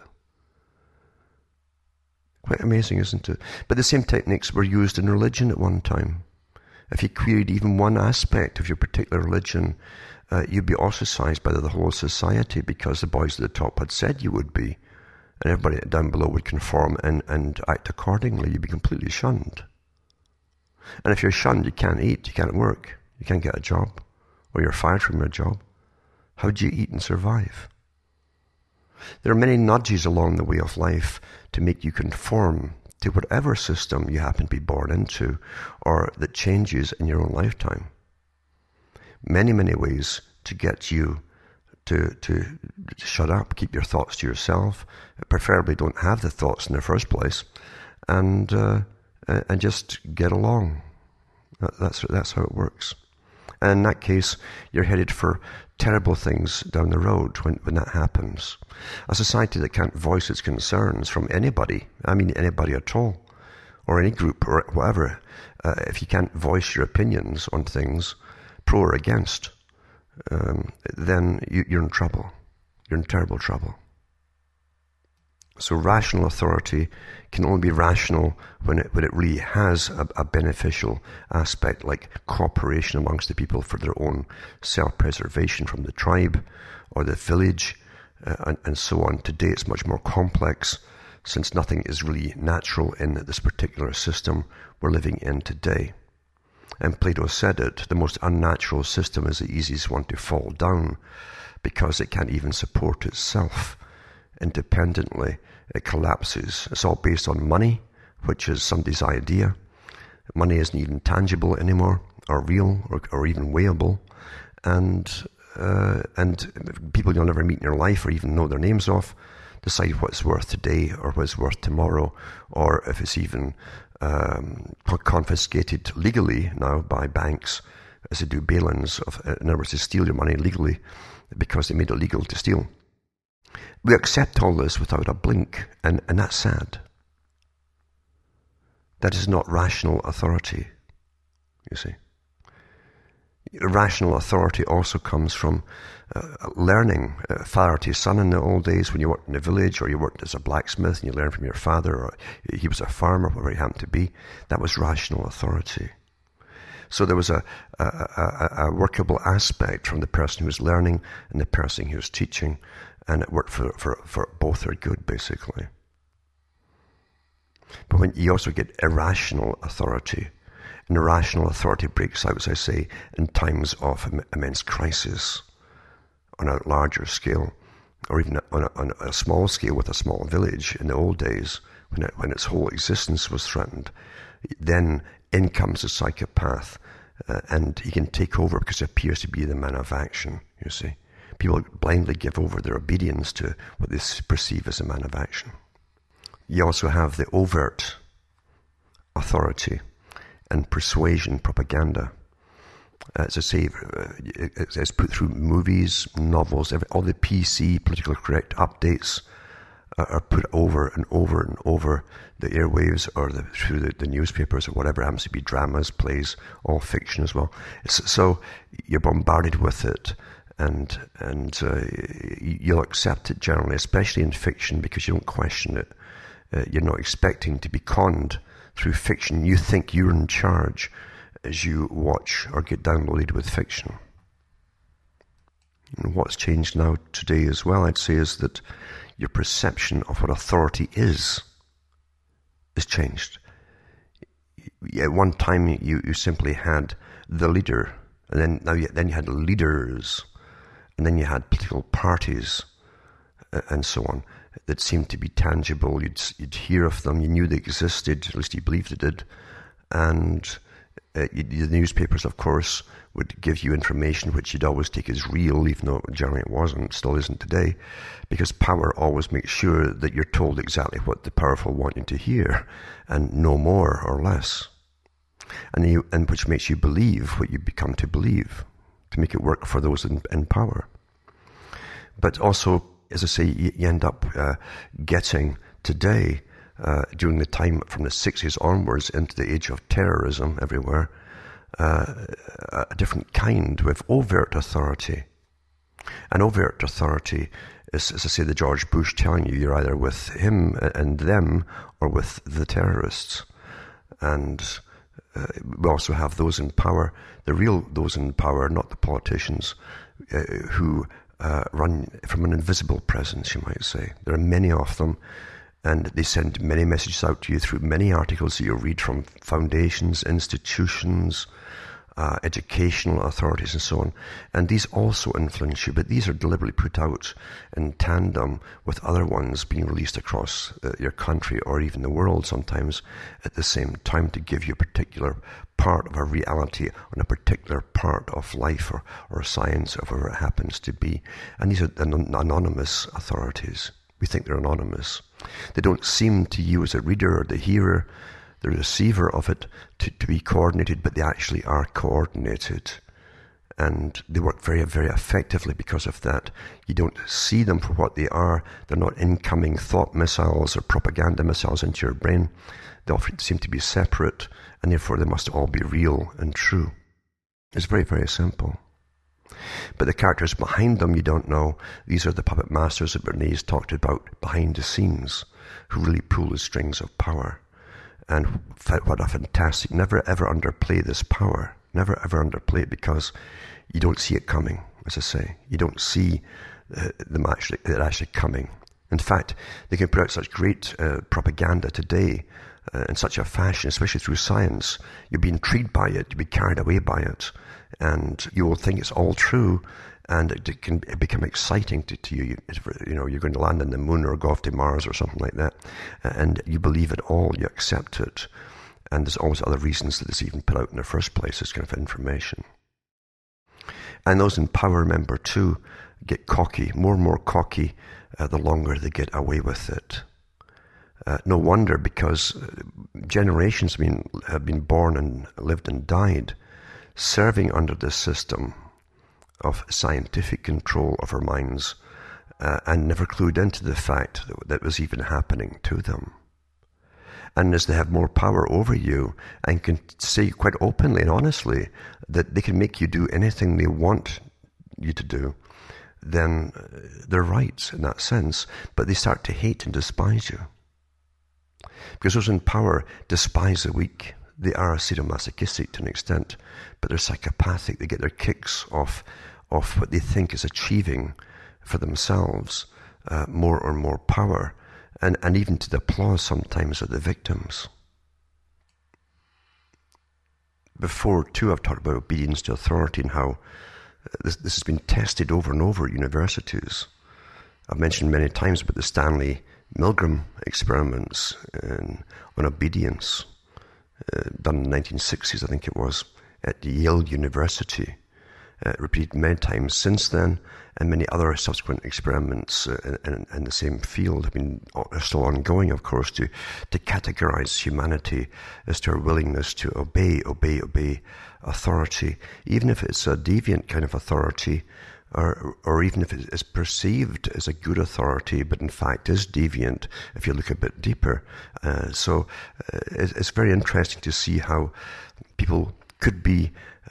Quite amazing, isn't it? But the same techniques were used in religion at one time. If you queried even one aspect of your particular religion, you'd be ostracized by the whole society because the boys at the top had said you would be. And everybody down below would conform and act accordingly. You'd be completely shunned. And if you're shunned, you can't eat, you can't work, you can't get a job, or you're fired from your job. How do you eat and survive? There are many nudges along the way of life to make you conform to whatever system you happen to be born into or that changes in your own lifetime. Many, many ways to get you to shut up, keep your thoughts to yourself, preferably don't have the thoughts in the first place, and just get along. That's how it works. And in that case, you're headed for terrible things down the road when that happens. A society that can't voice its concerns from anybody, I mean anybody at all, or any group or whatever, if you can't voice your opinions on things, pro or against, then you're in trouble. You're in terrible trouble. So rational authority can only be rational when it really has a beneficial aspect, like cooperation amongst the people for their own self-preservation from the tribe or the village, and so on. Today it's much more complex, since nothing is really natural in this particular system we're living in today. And Plato said it, the most unnatural system is the easiest one to fall down, because it can't even support itself independently. It collapses. It's all based on money, which is somebody's idea. Money isn't even tangible anymore, or real, or even weighable. And people you'll never meet in your life or even know their names of decide what it's worth today or what it's worth tomorrow, or if it's even confiscated legally now by banks, as they do bail-ins, in other words, to steal your money legally because they made it legal to steal. We accept all this without a blink, and that's sad. That is not rational authority, you see. Rational authority also comes from learning. Father to son in the old days, when you worked in a village or you worked as a blacksmith and you learned from your father, or he was a farmer, whatever he happened to be, that was rational authority. So there was a workable aspect from the person who was learning and the person who was teaching, and it worked for both their good, basically. But when you also get irrational authority, and irrational authority breaks out, as I say, in times of immense crisis on a larger scale, or even on a small scale with a small village in the old days, when its whole existence was threatened. Then in comes the psychopath, and he can take over because he appears to be the man of action, you see. People blindly give over their obedience to what they perceive as a man of action. You also have the overt authority and persuasion propaganda. As I say, it's put through movies, novels, all the PC, politically correct updates are put over and over and over the airwaves or through the newspapers or whatever happens to be, dramas, plays, all fiction as well. So you're bombarded with it, and you'll accept it generally, especially in fiction, because you don't question it. You're not expecting to be conned through fiction. You think you're in charge as you watch or get downloaded with fiction. And what's changed now today as well, I'd say, is that your perception of what authority is changed. At one time, you simply had the leader, and then you had leaders, and then you had political parties, and so on, that seemed to be tangible. You'd hear of them, you knew they existed, at least you believed they did, and the newspapers, of course, would give you information which you'd always take as real, even though generally it wasn't, still isn't today, because power always makes sure that you're told exactly what the powerful want you to hear, and no more or less, and which makes you believe what you become to believe, to make it work for those in power. But also, as I say, you end up getting today, during the time from the 60s onwards into the age of terrorism everywhere, a different kind with overt authority. And overt authority is, as I say, the George Bush telling you you're either with him and them or with the terrorists. And we also have those in power, the real those in power, not the politicians, who run from an invisible presence, you might say. There are many of them, and they send many messages out to you through many articles that you'll read from foundations, institutions, educational authorities and so on. And these also influence you, but these are deliberately put out in tandem with other ones being released across your country or even the world sometimes at the same time, to give you a particular part of a reality on a particular part of life or science, or whatever it happens to be. And these are anonymous authorities. We think they're anonymous. They don't seem to you as a reader or the hearer, the receiver of it, to be coordinated, but they actually are coordinated. And they work very, very effectively because of that. You don't see them for what they are. They're not incoming thought missiles or propaganda missiles into your brain. They often seem to be separate, and therefore they must all be real and true. It's very, very simple. But the characters behind them, you don't know. These are the puppet masters that Bernays talked about behind the scenes, who really pull the strings of power. And what a fantastic, never ever underplay this power. Never ever underplay it, because you don't see it coming, as I say. You don't see them actually coming. In fact, they can put out such great propaganda today in such a fashion, especially through science. You'll be intrigued by it, you'll be carried away by it, and you will think it's all true, and it can become exciting to you. You know, you're going to land on the moon or go off to Mars or something like that, and you believe it all, you accept it, and there's always other reasons that it's even put out in the first place, this kind of information. And those in power, remember, too, get cocky, more and more cocky, the longer they get away with it. No wonder, because generations have been born and lived and died serving under this system of scientific control of our minds, and never clued into the fact that was even happening to them. And as they have more power over you and can say quite openly and honestly that they can make you do anything they want you to do, then they're right in that sense, but they start to hate and despise you. Because those in power despise the weak. They are sadomasochistic to an extent, but they're psychopathic. They get their kicks off what they think is achieving for themselves more and more power, and even to the applause sometimes of the victims. Before, too, I've talked about obedience to authority and how this has been tested over and over at universities. I've mentioned many times about the Stanley Milgram experiments on obedience, done in the 1960s, I think it was, at Yale University. Repeated many times since then, and many other subsequent experiments in the same field are still ongoing, of course, to categorize humanity as to our willingness to obey authority, even if it's a deviant kind of authority, or even if it is perceived as a good authority, but in fact is deviant if you look a bit deeper. So it's very interesting to see how people could be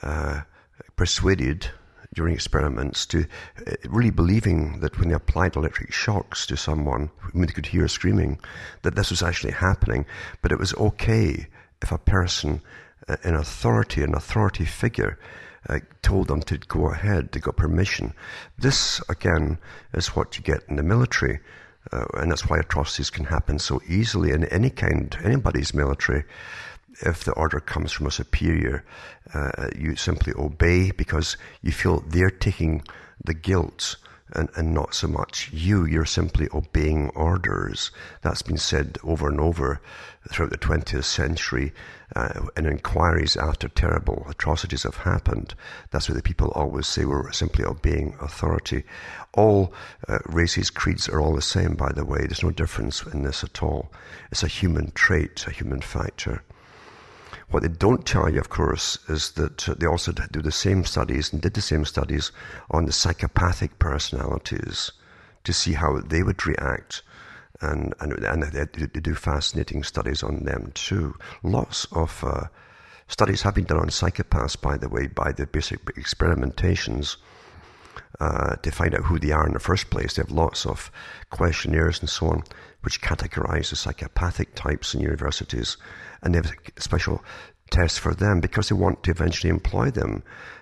persuaded during experiments to really believing that when they applied electric shocks to someone whom they could hear screaming, that this was actually happening. But it was okay if a person in authority, an authority figure, told them to go ahead, they got permission. This, again, is what you get in the military, and that's why atrocities can happen so easily in anybody's military. If the order comes from a superior, you simply obey because you feel they're taking the guilt and not so much you. You're simply obeying orders. That's been said over and over throughout the 20th century in inquiries after terrible atrocities have happened. That's what the people always say, we're simply obeying authority. All races, creeds are all the same, by the way. There's no difference in this at all. It's a human trait, a human factor. What they don't tell you, of course, is that they also do the same studies and did the same studies on the psychopathic personalities to see how they would react. And they do fascinating studies on them too. Lots of studies have been done on psychopaths, by the way, by the basic experimentations to find out who they are in the first place. They have lots of questionnaires and so on, which categorize the psychopathic types in universities. And they have special tests for them because they want to eventually employ them.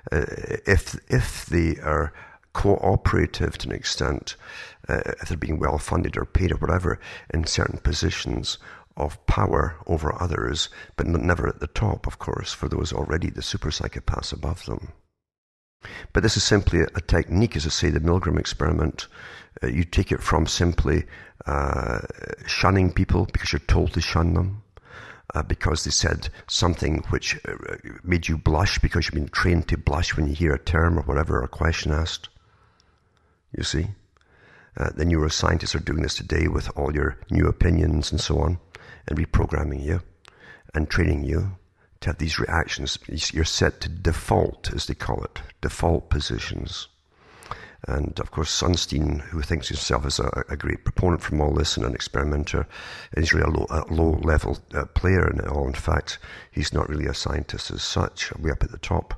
If they are cooperative to an extent, if they're being well funded or paid or whatever in certain positions of power over others, but never at the top, of course, for those already the super psychopaths above them. But this is simply a technique, as I say, the Milgram experiment. You take it from simply shunning people because you're told to shun them, because they said something which made you blush because you've been trained to blush when you hear a term or whatever, or a question asked. You see? The neuroscientists are doing this today with all your new opinions and so on, and reprogramming you and training you to have these reactions. You're set to default, as they call it, default positions. And of course, Sunstein, who thinks himself as a great proponent from all this and an experimenter, is really a low-level player in it all. In fact, he's not really a scientist as such, way up at the top.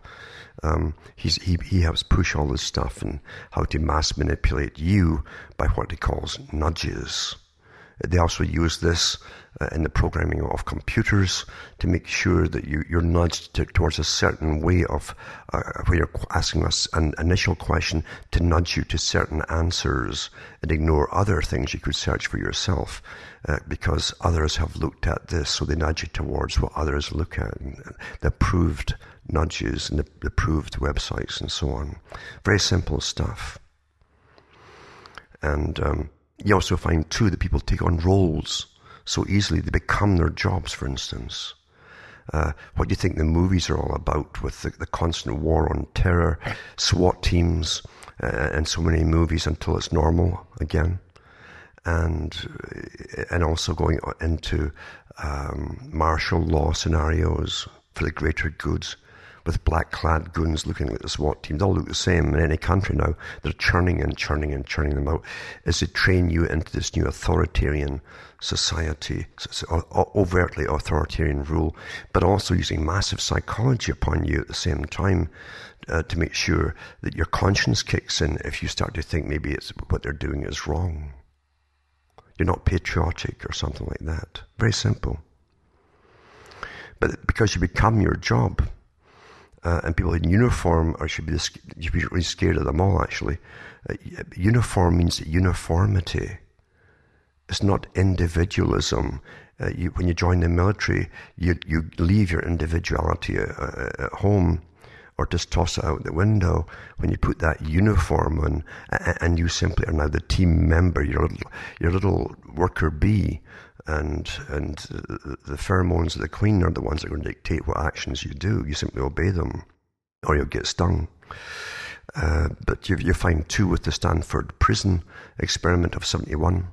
He helps push all this stuff and how to mass manipulate you by what he calls nudges. They also use this in the programming of computers to make sure that you're nudged towards a certain way of where you're asking us an initial question to nudge you to certain answers and ignore other things you could search for yourself because others have looked at this, so they nudge you towards what others look at, the approved nudges and the approved websites and so on. Very simple stuff. And you also find, too, that people take on roles so easily. They become their jobs, for instance. What do you think the movies are all about with the constant war on terror, SWAT teams, and so many movies until it's normal again? And also going into martial law scenarios for the greater goods, with black-clad goons looking like the SWAT team. They all look the same in any country now. They're churning and churning and churning them out as they train you into this new authoritarian society, overtly authoritarian rule, but also using massive psychology upon you at the same time to make sure that your conscience kicks in if you start to think maybe it's what they're doing is wrong. You're not patriotic or something like that. Very simple. But because you become your job, and people in uniform should be really scared of them all, actually. Uniform means uniformity. It's not individualism. When you join the military, you leave your individuality at home, or just toss it out the window when you put that uniform on, and you simply are now the team member. Your little worker bee, and the pheromones of the queen are the ones that are going to dictate what actions you do. You simply obey them, or you'll get stung. But you find too with the Stanford prison experiment of 71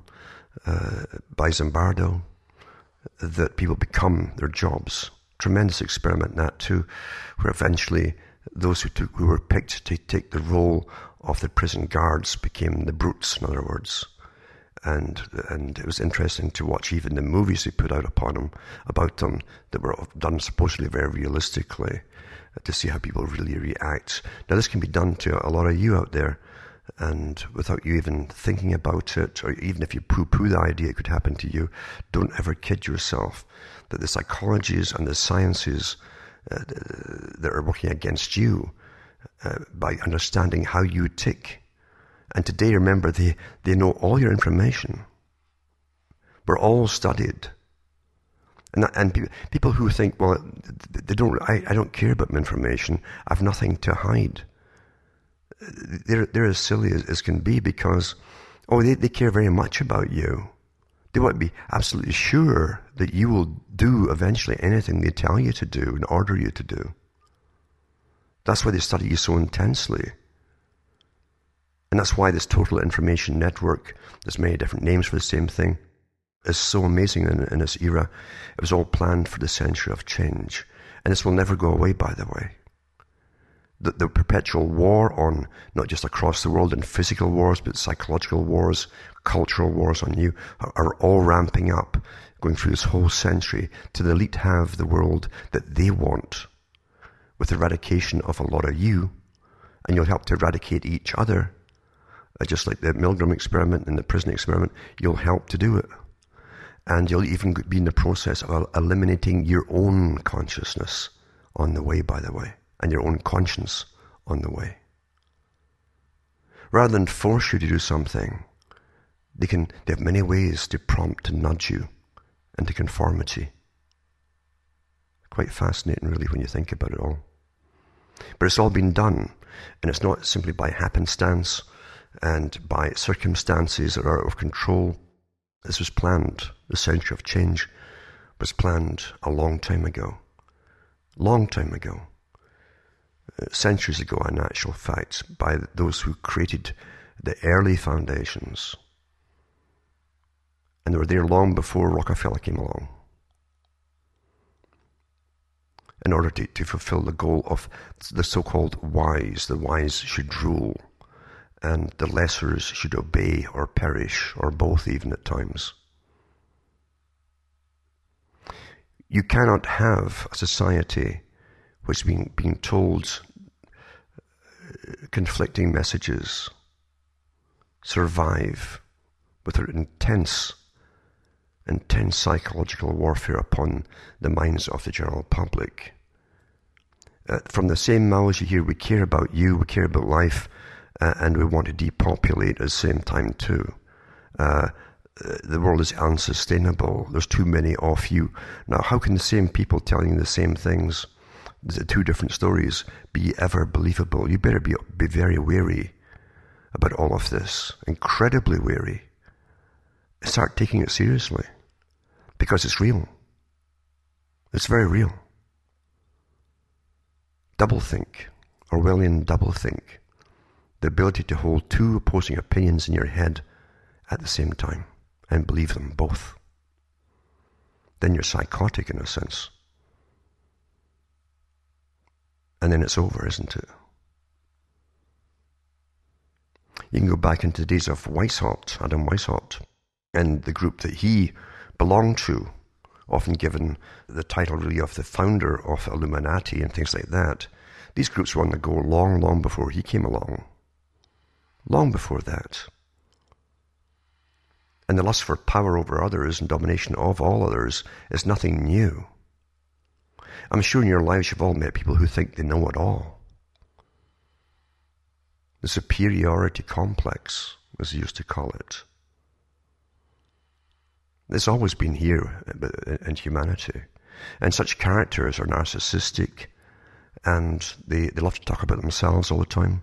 by Zimbardo that people become their jobs. Tremendous experiment that too, where eventually those who were picked to take the role of the prison guards became the brutes, in other words. And it was interesting to watch even the movies they put out about them that were done supposedly very realistically, to see how people really react. Now this can be done to a lot of you out there, and without you even thinking about it, or even if you poo-poo the idea it could happen to you, don't ever kid yourself that the psychologies and the sciences that are working against you by understanding how you tick. And today, remember, they know all your information. We're all studied. And people who think, well, I don't care about my information, I've nothing to hide. They're as silly as can be, because, they care very much about you. They want to be absolutely sure that you will do eventually anything they tell you to do and order you to do. That's why they study you so intensely. And that's why this total information network, there's many different names for the same thing, is so amazing in this era. It was all planned for the century of change. And this will never go away, by the way. The perpetual war on, not just across the world in physical wars, but psychological wars, cultural wars on you, are all ramping up, going through this whole century, till the elite have the world that they want, with eradication of a lot of you, and you'll help to eradicate each other. Just like the Milgram experiment and the prison experiment, you'll help to do it. And you'll even be in the process of eliminating your own consciousness on the way, by the way, and your own conscience on the way. Rather than force you to do something, they have many ways to prompt and nudge you into conformity. Quite fascinating, really, when you think about it all. But it's all been done, and it's not simply by happenstance and by circumstances that are out of control. This was planned. The century of change was planned a long time ago. Long time ago. Centuries ago, in actual fact, by those who created the early foundations. And they were there long before Rockefeller came along, in order to fulfill the goal of the so-called wise. The wise should rule, and the lessers should obey or perish, or both even at times. You cannot have a society which is being told conflicting messages survive without intense psychological warfare upon the minds of the general public. From the same mouths you hear, we care about you, we care about life, and we want to depopulate at the same time too. The world is unsustainable. There's too many of you. Now, how can the same people telling you the same things, the two different stories, be ever believable? You better be very wary about all of this. Incredibly wary. Start taking it seriously, because it's real. It's very real. Doublethink, Orwellian doublethink. The ability to hold two opposing opinions in your head at the same time and believe them both. Then you're psychotic in a sense. and then it's over, isn't it? You can go back into the days of Weishaupt, Adam Weishaupt, and the group that he belonged to, often given the title really of the founder of Illuminati and things like that. These groups were on the go long, long before he came along. Long before that. And the lust for power over others and domination of all others is nothing new. I'm sure in your lives you've all met people who think they know it all. The superiority complex, as they used to call it. It's always been here in humanity. And such characters are narcissistic, and they love to talk about themselves all the time,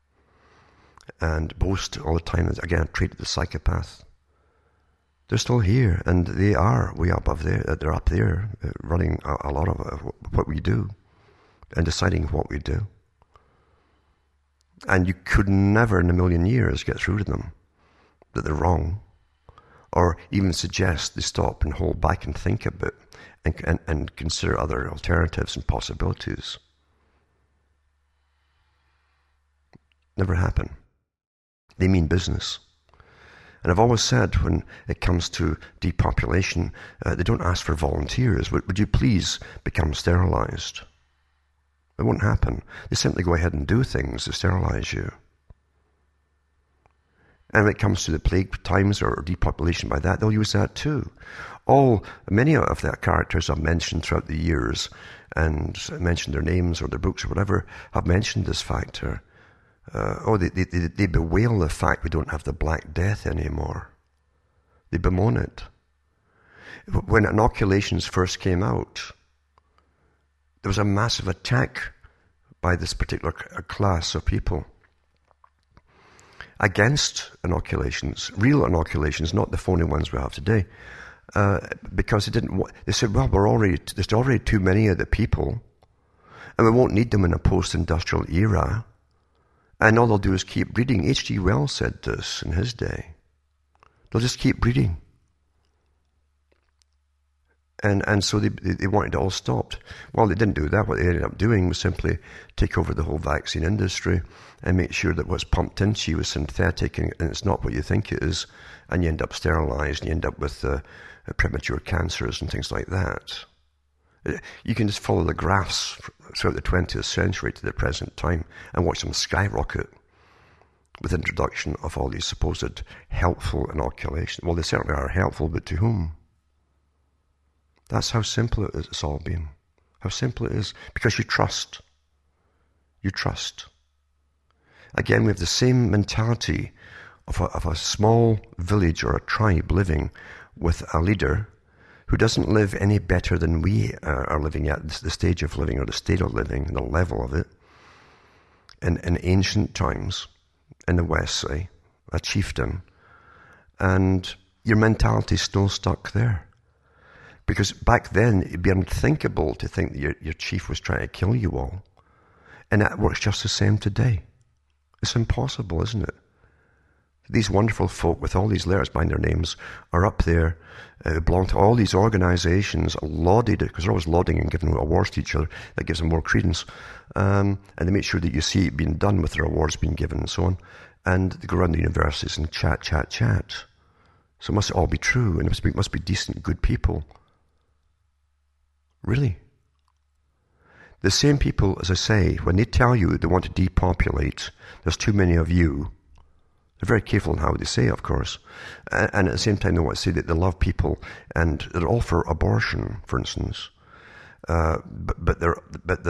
and boast all the time, again, a trait of the psychopath. They're still here, and they are way above there. They're up there, running a lot of what we do, and deciding what we do. And you could never in a million years get through to them that they're wrong, or even suggest they stop and hold back and think a bit and consider other alternatives and possibilities. Never happen. They mean business. And I've always said when it comes to depopulation, they don't ask for volunteers. Would you please become sterilized? It won't happen. They simply go ahead and do things to sterilize you. And when it comes to the plague times or depopulation by that, they'll use that too. Many of their characters I've mentioned throughout the years, and mentioned their names or their books or whatever, have mentioned this factor. They bewail the fact we don't have the Black Death anymore. They bemoan it. When inoculations first came out, there was a massive attack by this particular class of people against inoculations, real inoculations, not the phony ones we have today, because they said, well, there's already too many of the people, and we won't need them in a post-industrial era, and all they'll do is keep breeding. H.G. Wells said this in his day. They'll just keep breeding. And so they wanted it all stopped. Well, they didn't do that. What they ended up doing was simply take over the whole vaccine industry and make sure that what's pumped into you is synthetic and it's not what you think it is, and you end up sterilized and you end up with premature cancers and things like that. You can just follow the graphs throughout the 20th century to the present time and watch them skyrocket with the introduction of all these supposed helpful inoculations. Well, they certainly are helpful, but to whom? That's how simple it is. It's all been. How simple it is. Because you trust. You trust. Again, we have the same mentality of a small village or a tribe living with a leader who doesn't live any better than we are living at, the stage of living or the state of living, the level of it. In ancient times, in the West, say, a chieftain, and your mentality is still stuck there. Because back then, it'd be unthinkable to think that your chief was trying to kill you all. And that works just the same today. It's impossible, isn't it? These wonderful folk with all these letters behind their names are up there, belong to all these organizations, lauded, because they're always lauding and giving awards to each other. That gives them more credence. And they make sure that you see it being done with their awards being given and so on. And they go around the universities and chat. So it must all be true, and it must be decent, good people. Really? The same people, as I say, when they tell you they want to depopulate, there's too many of you, they're very careful in how they say it, of course. And at the same time, they want to say that they love people, and they're all for abortion, for instance. But they're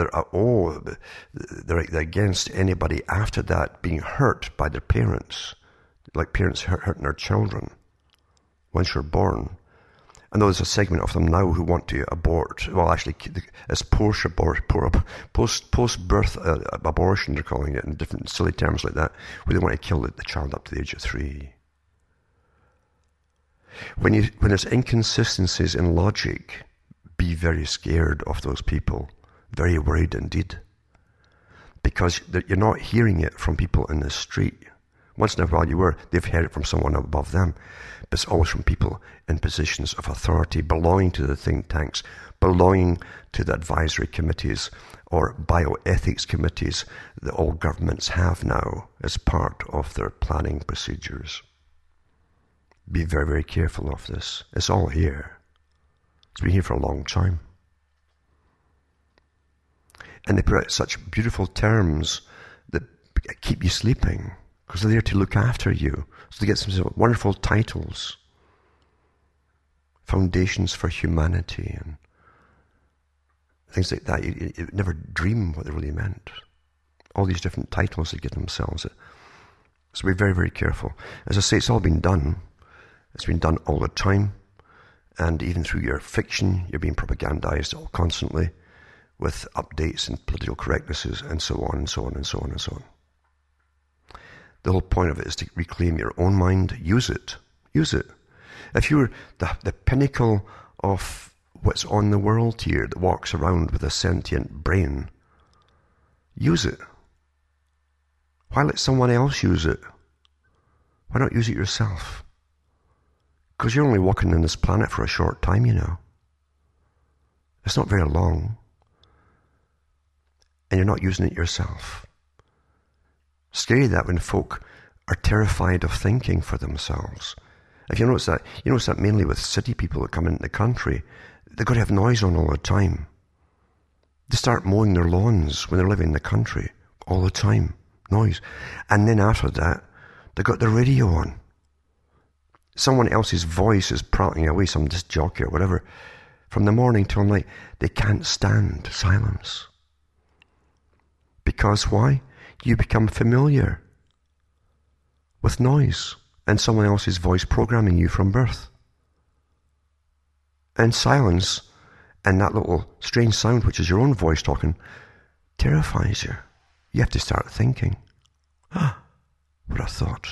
against anybody after that being hurt by their parents, like parents hurting their children once you're born. I know there's a segment of them now who want to abort. Well, actually, it's post-birth abortion, they're calling it, in different silly terms like that, where they want to kill the child up to the age of 3. When there's inconsistencies in logic, be very scared of those people, very worried indeed, because you're not hearing it from people in the street Once in a while they've heard it from someone above them. But it's always from people in positions of authority, belonging to the think tanks, belonging to the advisory committees or bioethics committees that all governments have now as part of their planning procedures. Be very, very careful of this. It's all here. It's been here for a long time. And they put out such beautiful terms that keep you sleeping, because they're there to look after you. So they get some wonderful titles. Foundations for Humanity and things like that. You never dream what they really meant. All these different titles they give themselves. So be very, very careful. As I say, it's all been done. It's been done all the time. And even through your fiction, you're being propagandized all constantly with updates and political correctnesses and so on and so on and so on and so on. The whole point of it is to reclaim your own mind. Use it. Use it. If you're the pinnacle of what's on the world here that walks around with a sentient brain, use it. Why let someone else use it? Why not use it yourself? Because you're only walking on this planet for a short time, you know. It's not very long. And you're not using it yourself. Scary that when folk are terrified of thinking for themselves. If you notice that mainly with city people that come into the country, they've got to have noise on all the time. They start mowing their lawns when they're living in the country all the time. Noise. And then after that, they've got the radio on. Someone else's voice is prattling away, some disc jockey or whatever. From the morning till night, they can't stand silence. Because why? You become familiar with noise and someone else's voice programming you from birth. And silence and that little strange sound, which is your own voice talking, terrifies you. You have to start thinking, what a thought.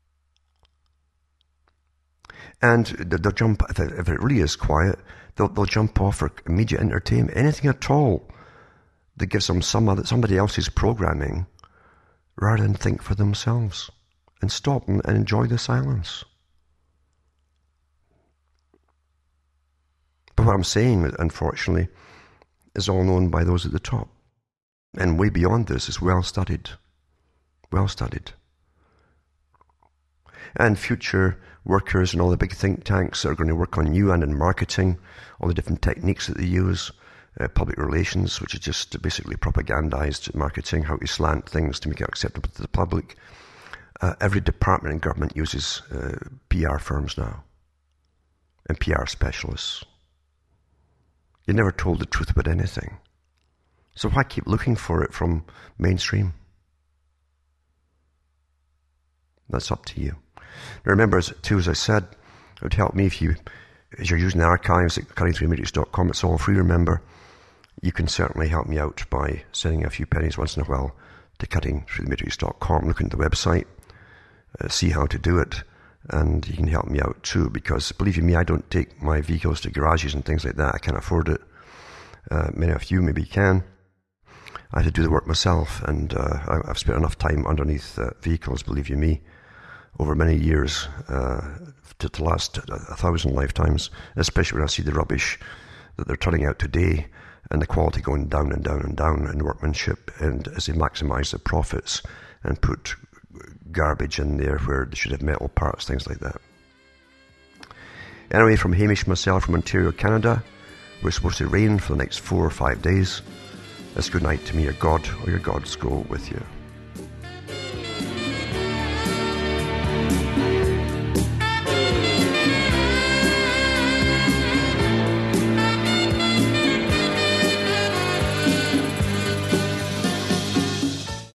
And they'll jump, if it really is quiet, they'll jump off for immediate entertainment, anything at all that gives them somebody else's programming, rather than think for themselves and stop and enjoy the silence. But what I'm saying, unfortunately, is all known by those at the top. And way beyond this is well studied. Well studied. And future workers and all the big think tanks that are going to work on you and in marketing, all the different techniques that they use, public relations, which is just basically propagandized marketing, how to slant things to make it acceptable to the public. Every department in government uses PR firms now and PR specialists. You're never told the truth about anything. So why keep looking for it from mainstream? That's up to you. Now remember, too, as I said, it would help me if as you're using the archives at cuttingthroughthematrix.com, it's all free, remember. You can certainly help me out by sending a few pennies once in a while to cuttingthroughthematrix.com. Look into the website, see how to do it, and you can help me out too, because believe you me, I don't take my vehicles to garages and things like that. I can't afford it. Many of you maybe can. I have to do the work myself, and I've spent enough time underneath vehicles, believe you me, over many years to last 1,000 lifetimes, especially when I see the rubbish that they're turning out today and the quality going down and down and down in workmanship, and as they maximize the profits and put garbage in there where they should have metal parts, things like that. Anyway, from Hamish myself from Ontario, Canada, we're supposed to rain for the next 4 or 5 days. It's good night to me, your God, or your gods go with you.